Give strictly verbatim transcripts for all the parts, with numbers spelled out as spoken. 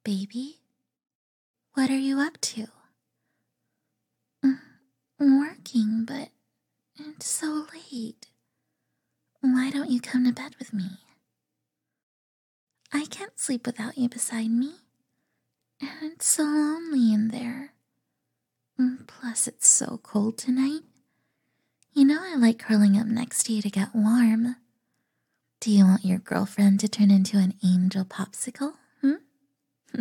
baby? What are you up to? "Mm, Working, but it's so late. Why don't you come to bed with me? I can't sleep without you beside me. And it's so lonely in there. Mm, Plus, it's so cold tonight. You know I like curling up next to you to get warm. Do you want your girlfriend to turn into an angel popsicle? Hmm?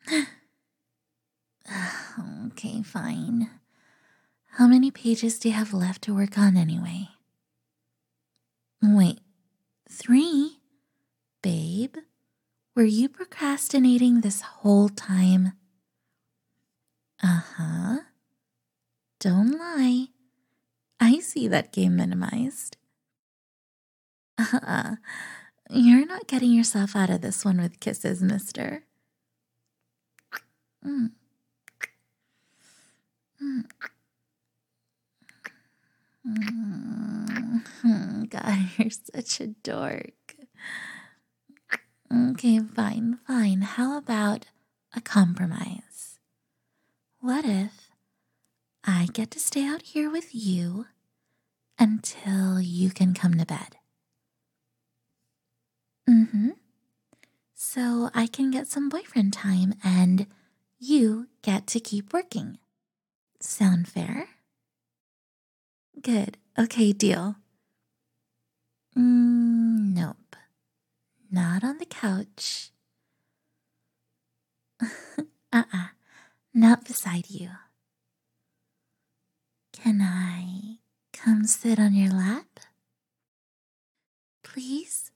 Okay, fine. How many pages do you have left to work on anyway? Wait, three? Babe, were you procrastinating this whole time? Uh-huh. Don't lie. I see that game minimized. Uh-uh. You're not getting yourself out of this one with kisses, mister. Mm. Mm. Mm. God, you're such a dork. Okay, fine, fine. How about a compromise? What if I get to stay out here with you until you can come to bed? Mm-hmm. So I can get some boyfriend time and you get to keep working. Sound fair? Good. Okay, deal. Mm, nope. Not on the couch. Uh-uh. Not beside you. Can I come sit on your lap? Please?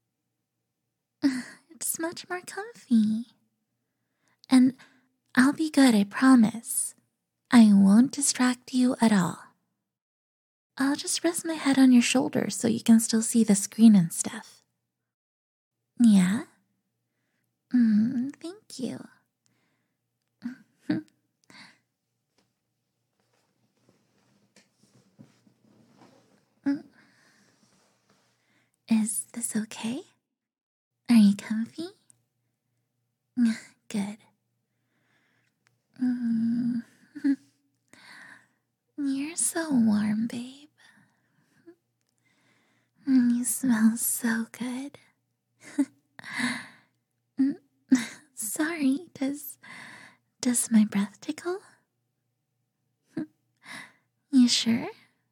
It's much more comfy. And I'll be good, I promise. I won't distract you at all. I'll just rest my head on your shoulder so you can still see the screen and stuff. Yeah? Mm, thank you. Is this okay? Are you comfy? Good. Mm. You're so warm, babe. You smell so good. Sorry, does does my breath tickle? You sure?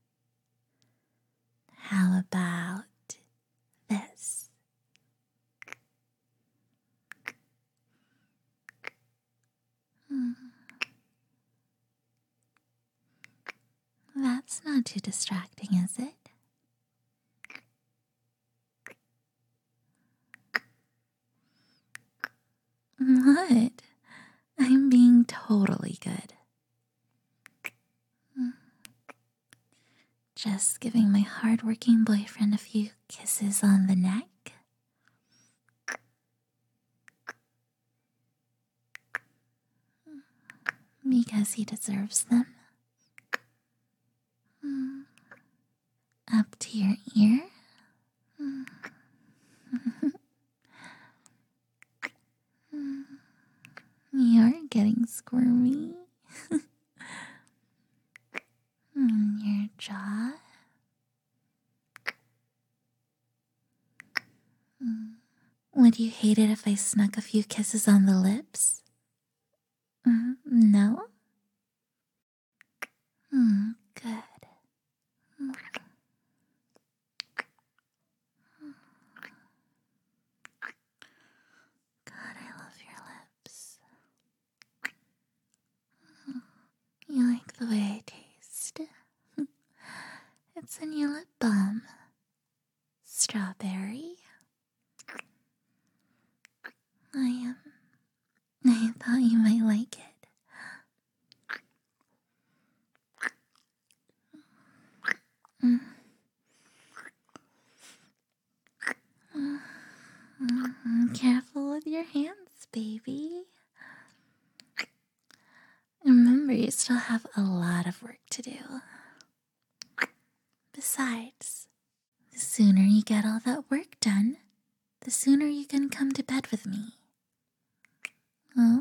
How about this? That's not too distracting, is it? What? I'm being totally good. Just giving my hardworking boyfriend a few kisses on the neck. Because he deserves them. Up to your ear. You're getting squirmy. Your jaw. Would you hate it if I snuck a few kisses on the lips? Mm, no? Mm, good. God, I love your lips. You like the way I taste? It's a new lip balm. Strawberry. I um, I thought you might like it. Mm. Mm, Careful with your hands, baby. Remember, you still have a lot of work to do. Besides, the sooner you get all that work done, the sooner you can come to bed with me.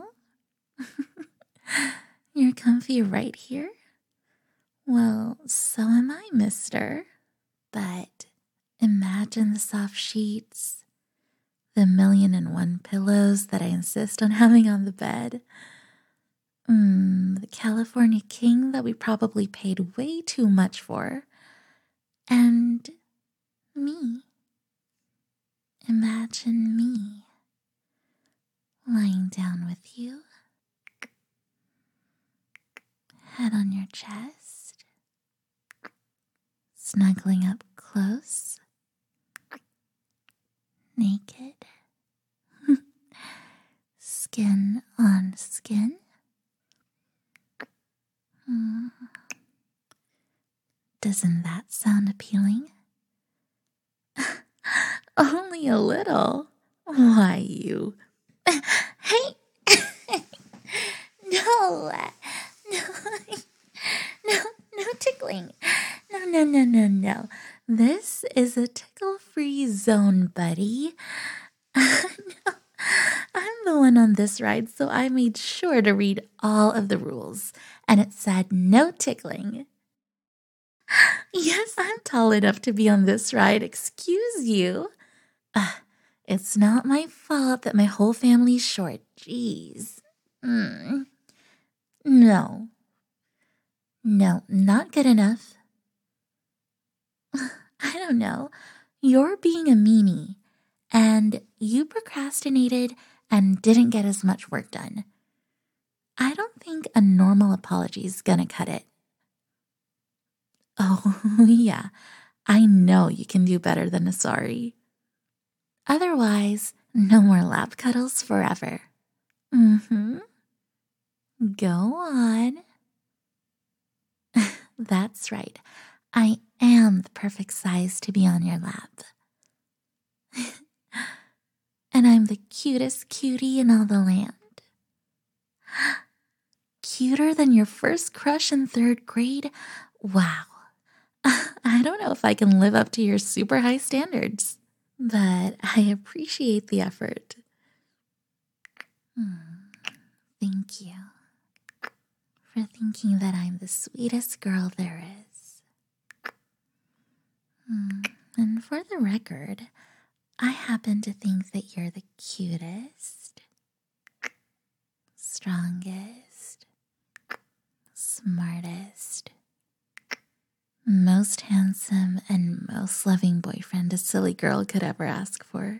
comfy right here? Well, so am I, mister. But imagine the soft sheets, the million and one pillows that I insist on having on the bed. Mm, the California king that we probably paid way too much for. And me. Imagine me lying down with you, head on your chest, snuggling up close, naked, skin on skin. Mm. Doesn't that sound appealing? Only a little. Why, you? Hey! No! No! No, no tickling. No, no, no, no, no. This is a tickle-free zone, buddy. No, I'm the one on this ride, so I made sure to read all of the rules, and it said no tickling. Yes, I'm tall enough to be on this ride, excuse you. Uh, it's not my fault that my whole family's short, jeez. Mm. No. No, not good enough. I don't know. You're being a meanie, and you procrastinated and didn't get as much work done. I don't think a normal apology is gonna cut it. Oh, yeah, I know you can do better than a sorry. Otherwise, no more lap cuddles forever. Mm-hmm. Go on. That's right. I am the perfect size to be on your lap. And I'm the cutest cutie in all the land. Cuter than your first crush in third grade? Wow. I don't know if I can live up to your super high standards, but I appreciate the effort. Hmm. Thank you for thinking that I'm the sweetest girl there is. Hmm. And for the record, I happen to think that you're the cutest, strongest, smartest, most handsome, and most loving boyfriend a silly girl could ever ask for.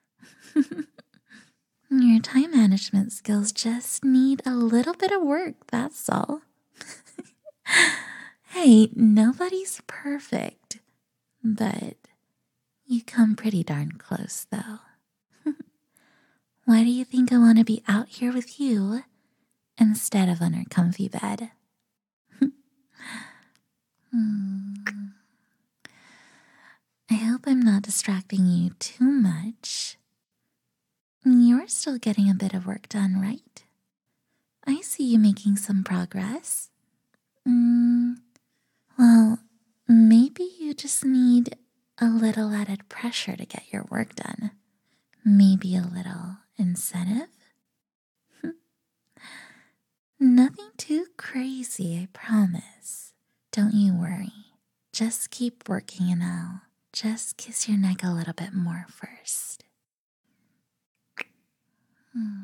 Your time management skills just need a little bit of work, that's all. Hey, nobody's perfect, but you come pretty darn close, though. Why do you think I want to be out here with you instead of on our comfy bed? Hmm. I hope I'm not distracting you too much. You're still getting a bit of work done, right? I see you making some progress. Mm, well, maybe you just need a little added pressure to get your work done. Maybe a little incentive? Nothing too crazy, I promise. Don't you worry. Just keep working and I'll just kiss your neck a little bit more first. Hmm.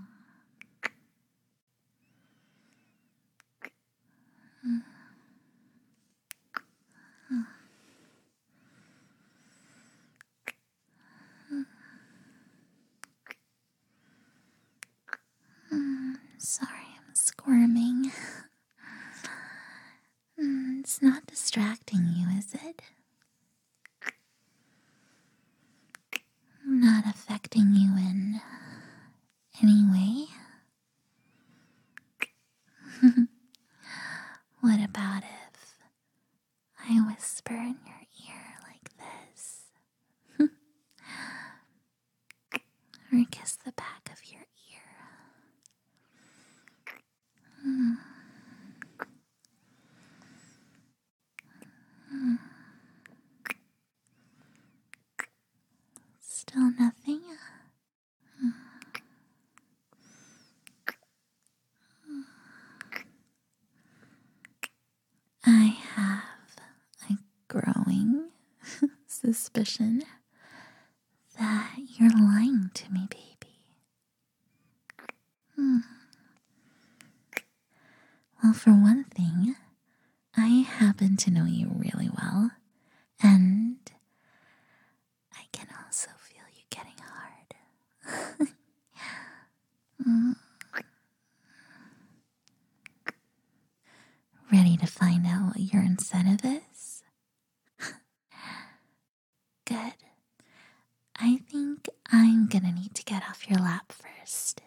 Hmm. Hmm. Sorry, I'm squirming. Hmm, it's not distracting you, is it? Not affecting you in any way? What about if I whisper in your ear like this? Or kiss the back of your ear? Hmm. Hmm. Still nothing? suspicion that you're lying to me, baby. Hmm. Well, for one thing, I happen to know you really well, and I can also feel you getting hard. Mm. Ready to find out what your incentive is? Good. I think I'm gonna need to get off your lap first.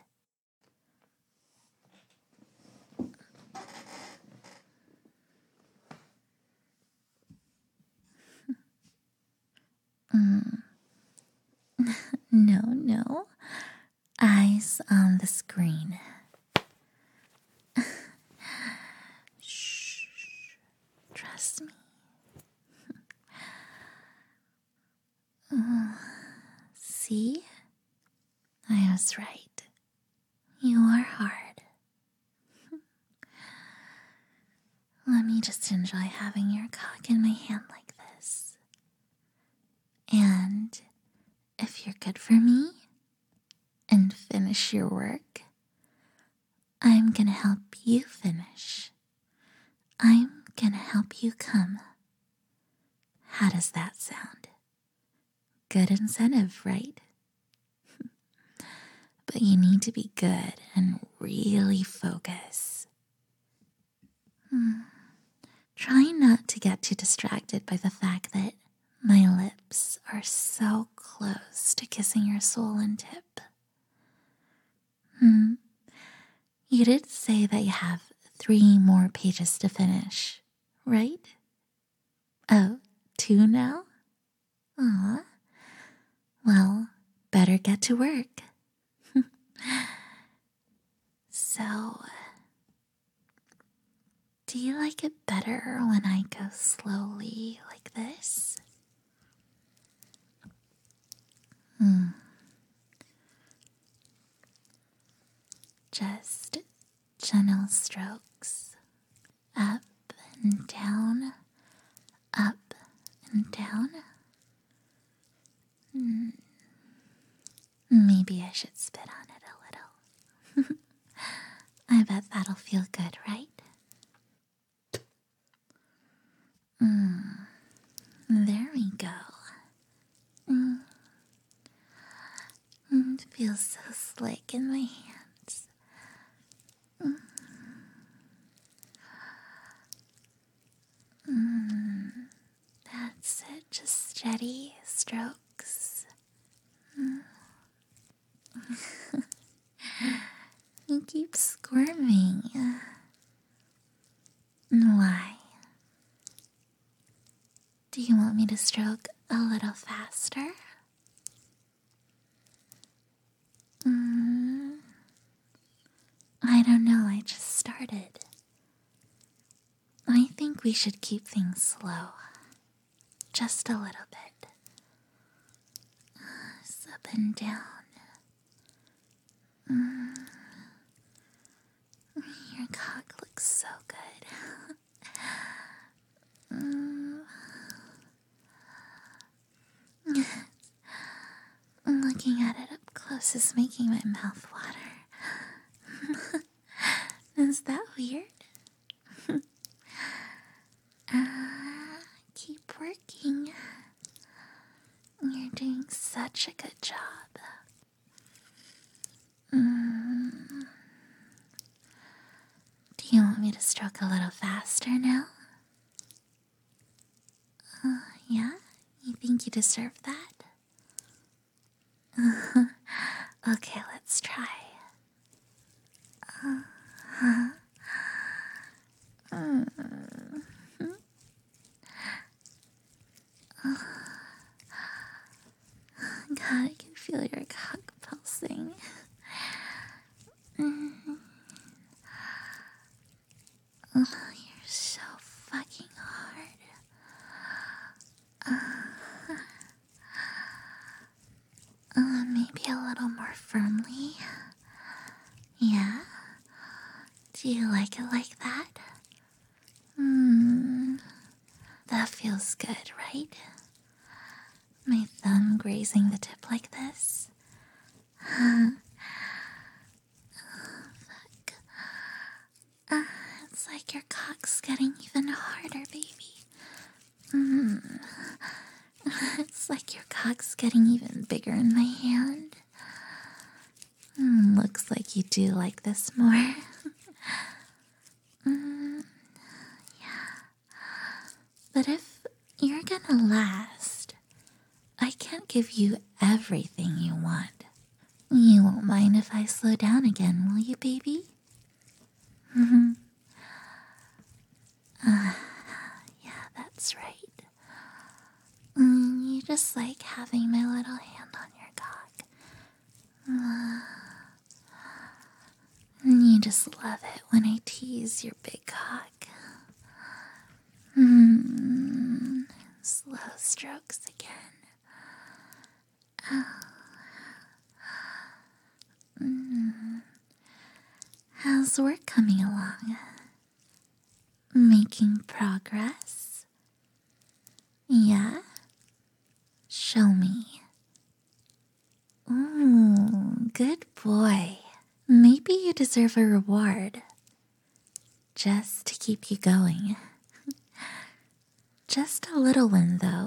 Mm. No, no. Eyes on the screen. Shh. Trust me. Uh, see? I was right. You are hard. Let me just enjoy having your cock in my hand like this. And if you're good for me and finish your work, I'm gonna help you finish. I'm gonna help you come. How does that sound? Good incentive, right? But you need to be good and really focus. Hmm. Try not to get too distracted by the fact that my lips are so close to kissing your swollen tip. Hmm. You did say that you have three more pages to finish, right? Oh, two now? Aw. Well, better get to work. So, do you like it better when I go slowly like this? Hmm. Just gentle strokes. Up and down. Up and down. Hmm. Maybe I should spit on it a little. I bet that'll feel good, right? Mm. There we go. Mm. Mm, it feels so slick in my hands. Mm. Mm. That's it, just steady strokes. Mm. You keep squirming. Why? Do you want me to stroke a little faster? Mm, I don't know, I just started. I think we should keep things slow. Just a little bit. It's up and down. Mm. Your cock looks so good. mm. Looking at it up close is making my mouth water. Is that weird? uh, keep working. You're doing such a good job. Mm. Do you want me to stroke a little faster now? Uh, yeah? You think you deserve that? Okay, let's try. Uh-huh. Mm. God, I can feel your cock pulsing. Mm. Oh, you're so fucking hard. Uh, uh, maybe a little more firmly. Yeah? Do you like it like that? Hmm. That feels good, right? grazing the tip like this? Fuck. Uh, it's like your cock's getting even harder, baby. Mm. It's like your cock's getting even bigger in my hand. Mm, looks like you do like this more. mm, yeah. But if you're gonna last, I can't give you everything you want. You won't mind if I slow down again, will you, baby? Mm-hmm. Uh, yeah, that's right. Mm, you just like having my little hand on your cock. Uh, you just love it when I tease your big cock. Mm, slow strokes again. Oh. Mm. How's work coming along? Making progress? Yeah? Show me. Ooh, good boy. Maybe you deserve a reward. Just to keep you going. Just a little one, though.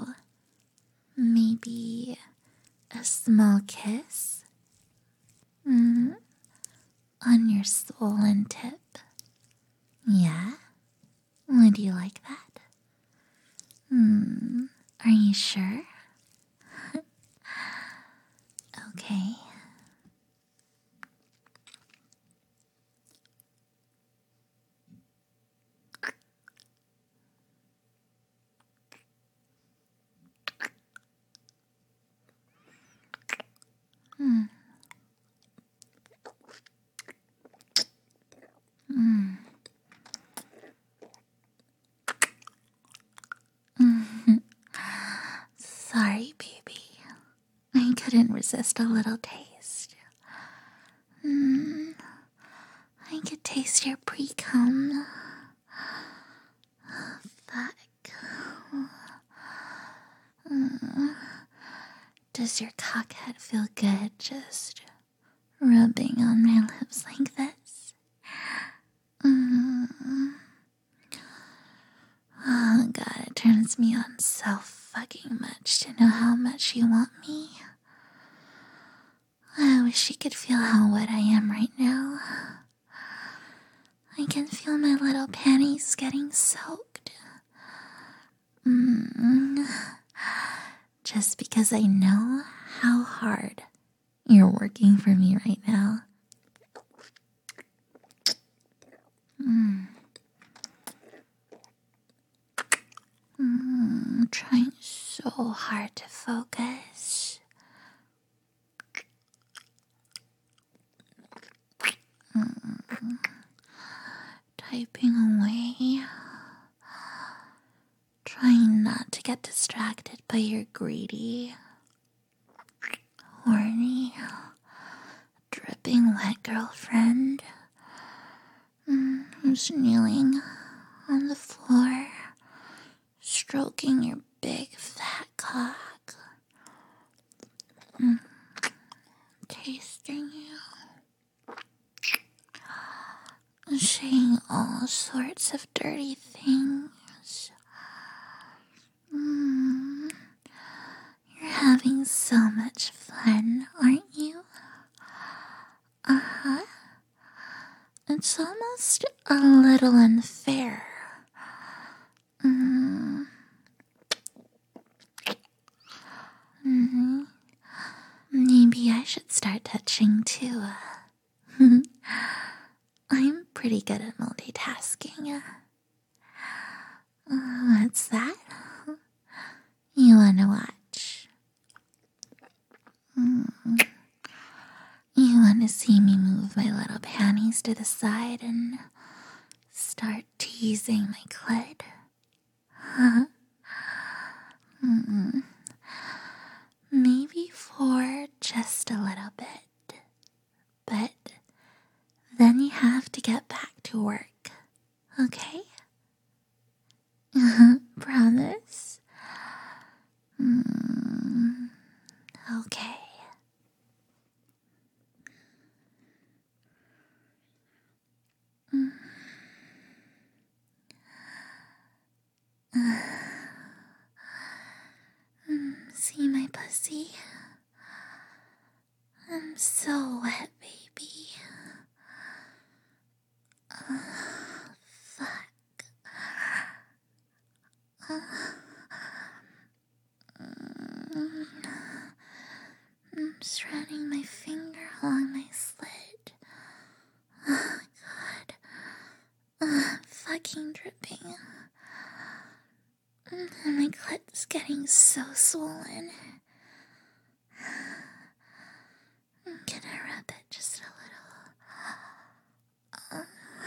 Maybe a small kiss? Mm, on your swollen tip. Yeah? Would you like that? Hmm, are you sure? Okay. Hmm. Hmm. Sorry, baby. I couldn't resist a little taste. Mm, I could taste your pre-cum. Fuck. Mm. Does your cockhead feel good just rubbing on my lips like this? Mm. Oh god, it turns me on so fucking much to know how much you want me. I wish you could feel how wet I am right now. I can feel my little panties getting soaked. Mm. Just because I know how hard you're working for me right now. Mm. Mm, trying so hard to focus. Mm. Typing away. Trying not to get distracted by your greedy, horny, dripping wet girlfriend mm, who's kneeling on the floor, stroking your big fat cock, mm, tasting you, saying all sorts of dirty things. Mm, you're having so much fun, aren't you? Uh-huh. It's almost a little unfair. Mm. Mm-hmm. Maybe I should start touching too. I'm pretty good at multitasking. Uh, what's that? You wanna watch? Mm. You wanna see me move my little panties to the side and start teasing my clit? Huh? Mm-mm. Maybe for just a little bit. But then you have to get back to work. Okay? Promise? Mm. pussy. I'm so wet, baby. Uh, fuck. Uh, mm, I'm just running my finger along my slit. Oh, God. Uh, I'm fucking dripping. And my clit's getting so swollen. I'm gonna rub it just a little.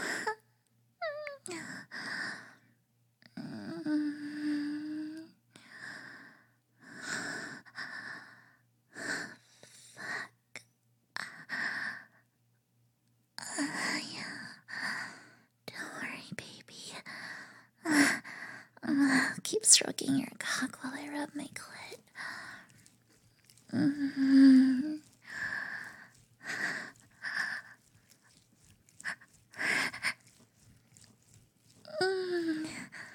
Mm. Fuck. Uh, yeah. Don't worry, baby. Uh, I'll keep stroking your cock while I rub my clit. Mm-hmm. Mm.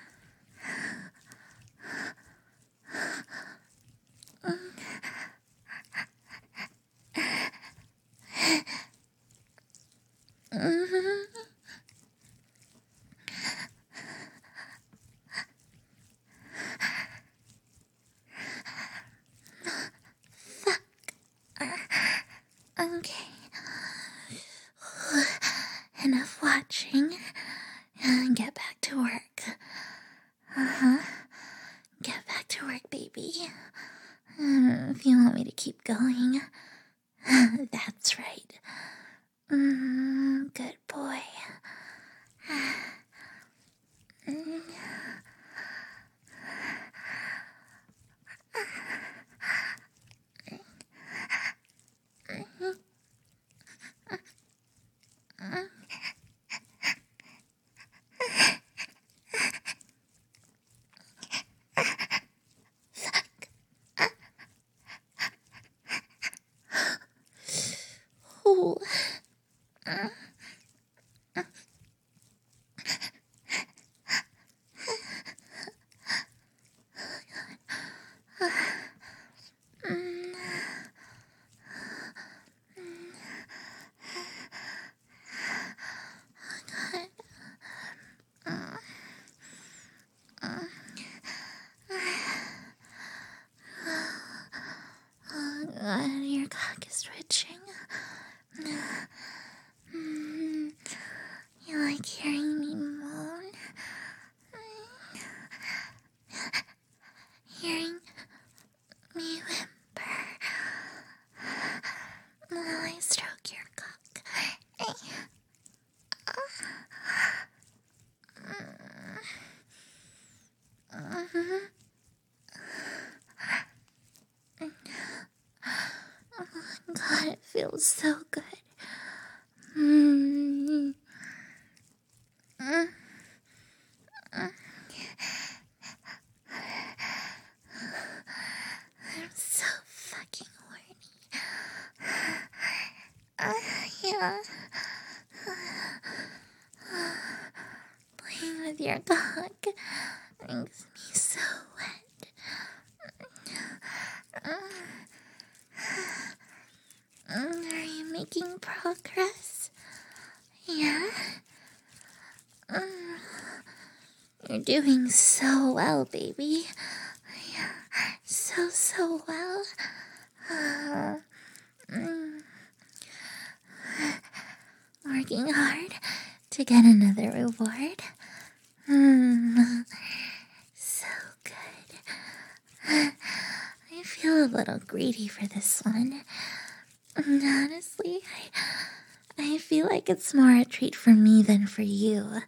Mm-hmm. Okay. Enough watching. Uh, get back to work. Uh-huh. Get back to work, baby. Uh, if you want me to keep going, that's right. Mm, good boy. Mm. Ooh. Oh God, your cock is twitching. Mm, you like hearing me moan? Hearing me whimper while I stroke your cock. Mm-hmm. Oh God, it feels so good. Mm. Mm. Mm. I'm so fucking horny. Uh, yeah. Playing with your cock makes me so wet. Are you making progress? Yeah? You're doing so well, baby. So, so well. Uh, mm. Working hard to get another reward. Mm. So good. I feel a little greedy for this one. Honestly, I, I feel like it's more a treat for me than for you.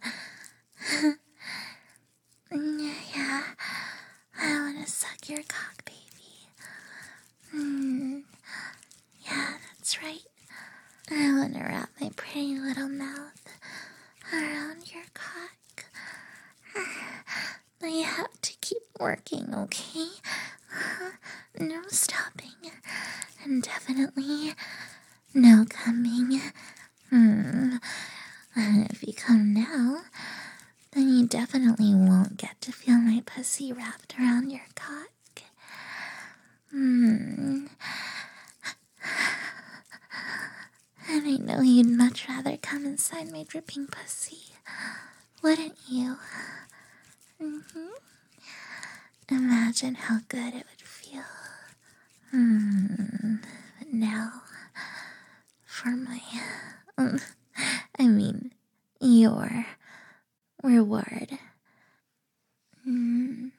Yeah, I want to suck your cock, baby. Mm. Yeah, that's right. I want to wrap my pretty little mouth around your cock. But you have to keep working, okay? No stopping. And definitely no coming. Hmm. And if you come now, then you definitely won't get to feel my pussy wrapped around your cock. Hmm. Surely you'd much rather come inside my dripping pussy, wouldn't you? Mm-hmm. Imagine how good it would feel. Hmm. But now, for my, um, I mean, your reward. Mm.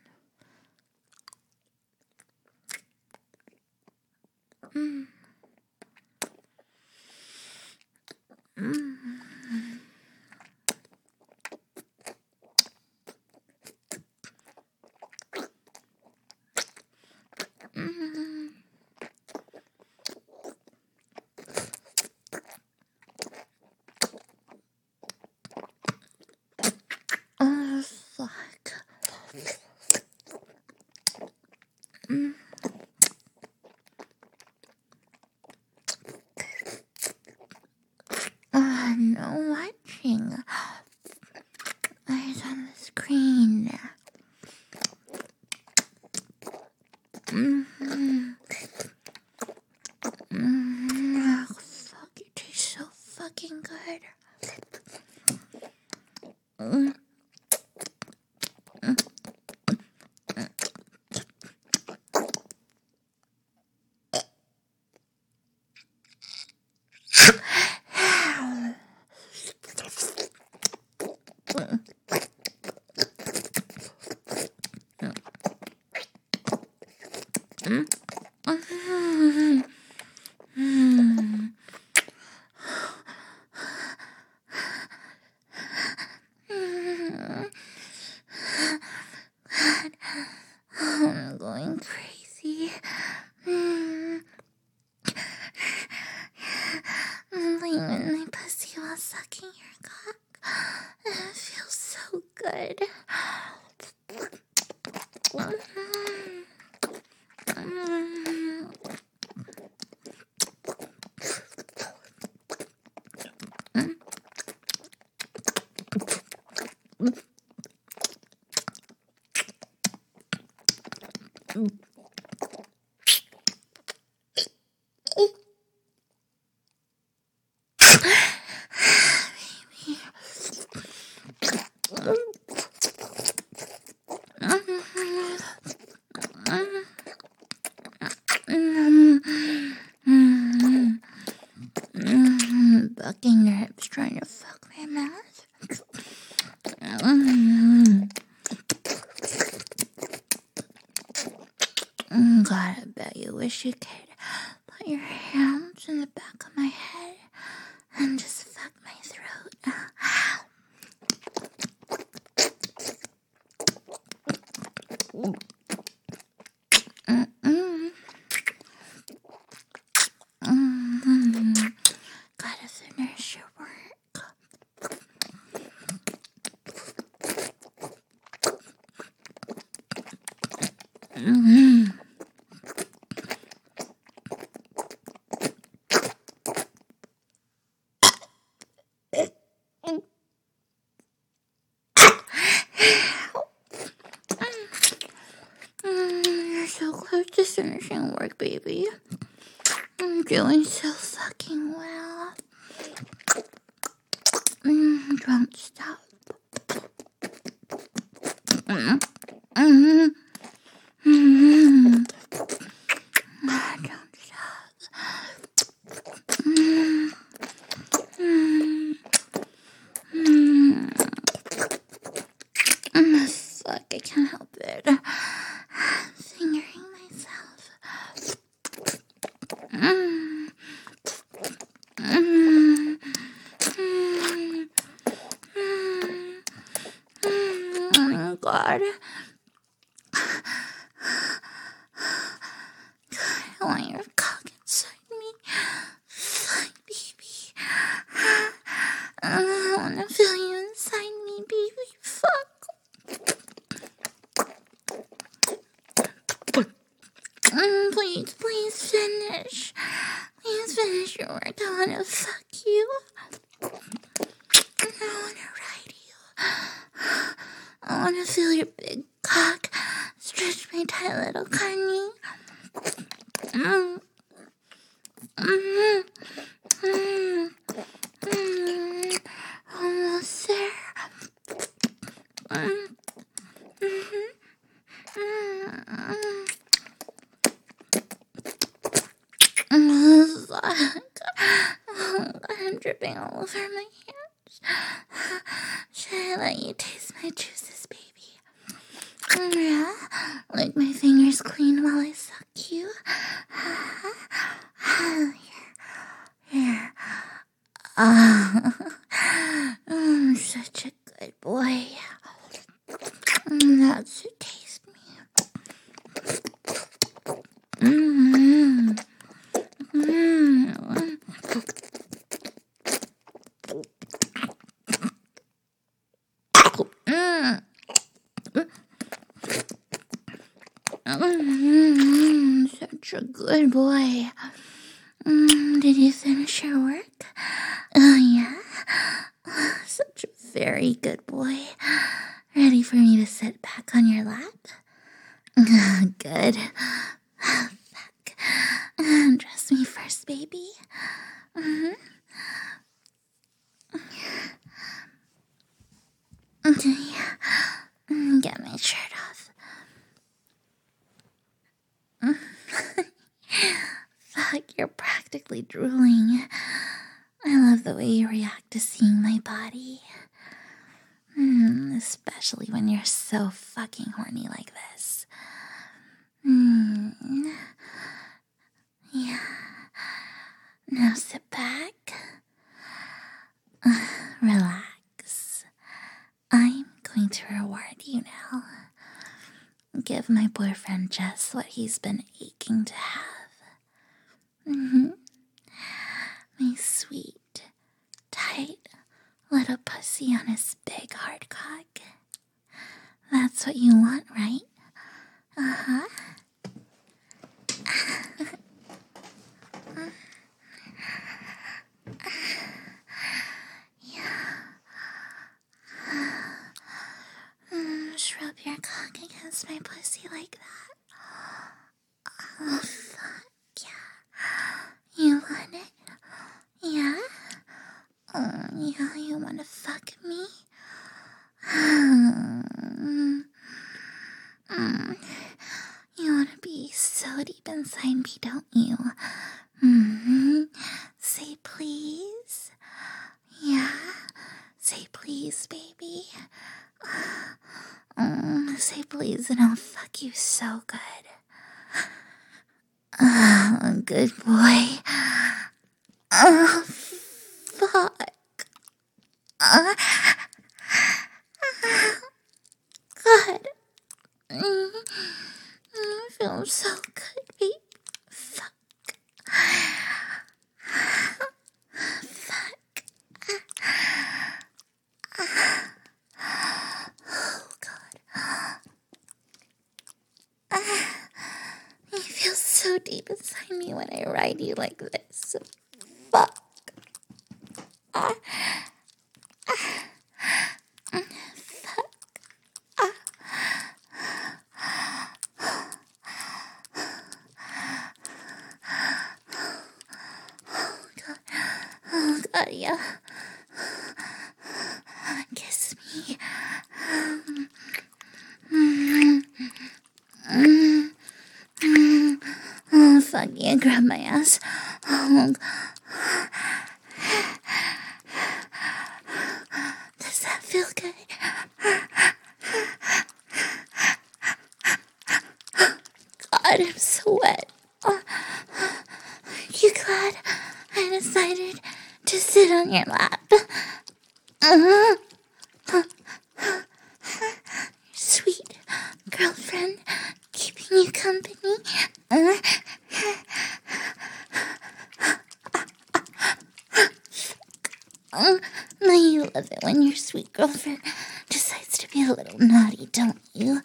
Mm. Mm. Mm. Oh, fuck. Mm. Oh, no watching. Eyes on the screen. Mm-hmm. Mm-hmm. Oh, fuck, it tastes so fucking good. Mm. I'm going crazy. Mm. I'm playing with my pussy while sucking your cock. It feels so good. Bucking your hips trying to fuck my mouth. God, I bet you wish you could put your hands in the back of my head and just fuck my throat. Mm-mm. Mm-hmm. Gotta finish your work. Mm-hmm. You're so close to finishing work, baby. I'm doing so fucking well. Mm, don't stop. Mm-hmm. Mm-hmm. Mm-hmm. Don't stop. Mm-hmm. Mm-hmm. Mm, fuck, I can't help it. I'm fingering myself. Mm. Mm. Mm. Mm. Oh, God. God, I want your cock inside me. Fuck, baby. I want to feel you inside me, baby. Fuck. Mm, please, please finish. Please finish your work. I want to fuck you. I want to ride you. I want to feel your big cock stretch my tight little carny. Mm. Mm. Mm. dripping all over my hands. Should I let you taste my juices, baby? Yeah, lick my fingers clean while I suck you. Oh, yeah. Yeah. Oh, mm, such a good boy. Mm, that's what taste me. Mm-hmm. Mm-hmm. Mm, such a good boy. Mm, did you finish your work? Oh, yeah? Such a very good boy. Ready for me to sit back on your lap? Good. Fuck. Dress me first, baby. Mm-hmm. Yeah. Get my shirt off. Fuck, you're practically drooling. I love the way you react to seeing my body. Mm, especially when you're so fucking horny like this. Mm. Yeah. Now sit back. Uh, relax. I'm going to reward you now. Give my boyfriend just what he's been aching to have. Mm-hmm. My sweet, tight little pussy on his big hard cock. That's what you want, right? Uh-huh. Yeah. Mm, just rub your cock against my pussy like that. Oh, fuck yeah. You want it? Yeah? Oh, yeah, you want to fuck me? Mm. Mm. You want to be so deep inside me, don't you? Mm-hmm. Say please. Yeah? Say please, baby. Mm, say please and I'll fuck you so good. Oh, good boy. Oh, fuck. Uh, God. Mm, I feel so good, baby. Fuck. Fuck. Oh, God. You feel so deep inside me when I ride you like this. Fuck. Ah. Ah. Fuck. Ah. Oh, God. Oh, God, yeah. Kiss me. Um, mm, mm, mm. Oh, fuck yeah, grab my ass. Oh, does that feel good? God, I'm so wet. Oh, aren't you glad I decided to sit on your lap? Uh-huh. Sweet girlfriend, keeping you company. Uh, uh, now you love it when your sweet girlfriend decides to be a little naughty, don't you?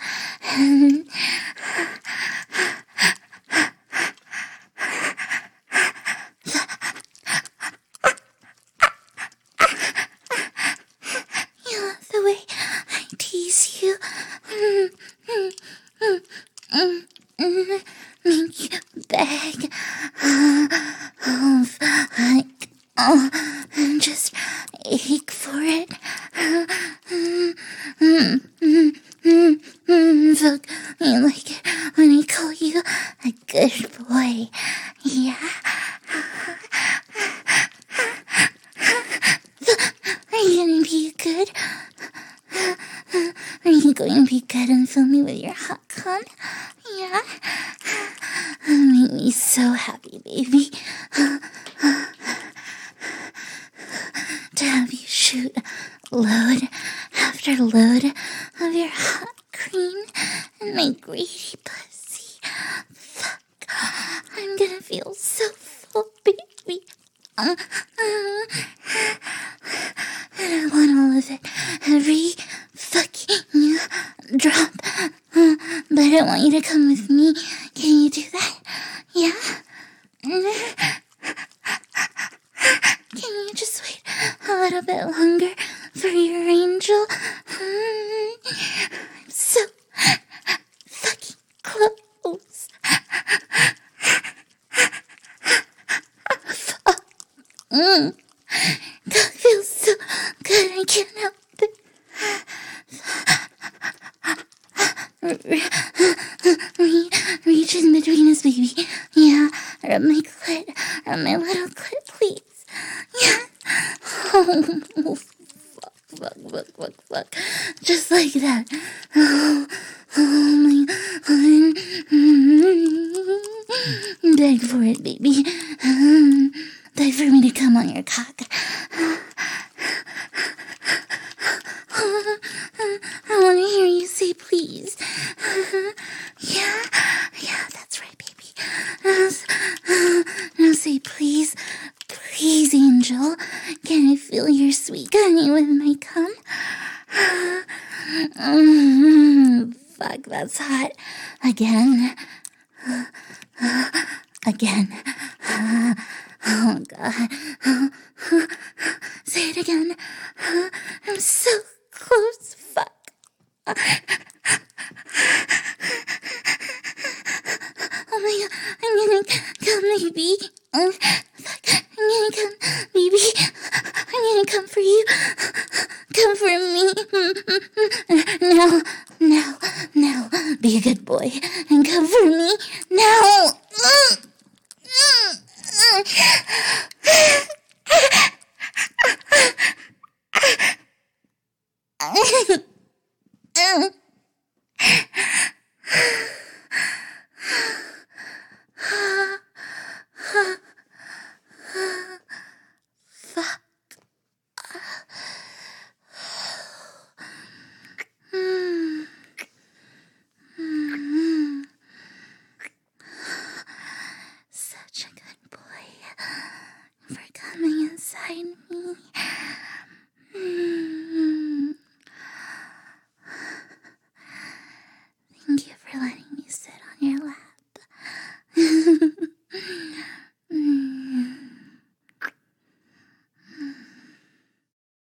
You love the way I tease you. Make you beg. Oh, fuck. Oh, and just ache for it. Fuck, you like it when I call you a good boy. Yeah. come? Yeah? Make me so happy, baby. To have you shoot load after load of your hot cream and my greedy pussy. Fuck. I'm gonna feel so full, baby. Uh, uh, and I want all of it. Every fucking drop. Uh, but I want you to come with me. Can you do that? Yeah? Can you just wait a little bit longer for your angel? I'm so fucking close. Mm. That feels so good, I can't help it. Re- reach in between us, baby. Yeah, rub my clit, rub my little clit, please. Yeah. Oh, fuck, fuck, fuck, fuck, fuck. Just like that. Oh, oh my God. Beg for it, baby. Um, beg for me to come on your cock. I want to hear you say please. Yeah, yeah, that's right, baby. Now say please, please, angel. Can I feel your sweet gunny with my cum? Mm, fuck, that's hot. Again. Again. Oh, God. Say it again. I'm so close. Fuck. Oh, my God. I'm gonna come, baby.